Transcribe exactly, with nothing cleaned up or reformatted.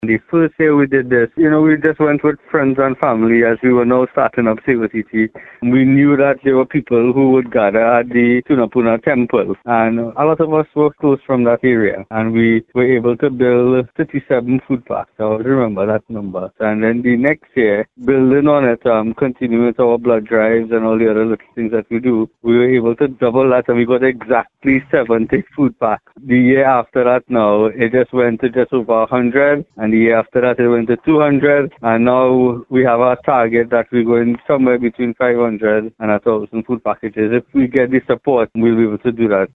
The first year we did this, you know, we just went with friends and family as we were now starting up Save T T. We knew that there were people who would gather at the Tunapuna temple, and a lot of us were close from that area, and we were able to build thirty-seven food packs. I always remember that number. And then the next year, building on it, um, continuing with our blood drives and all the other little things that we do, we were able to double that, and we got exactly seventy food packs. The year after that now, it just went to just over one hundred, and the year after that it went to two hundred, and now we have our target that we're going somewhere between five hundred and one thousand food packages. If we get the support, we'll be able to do that.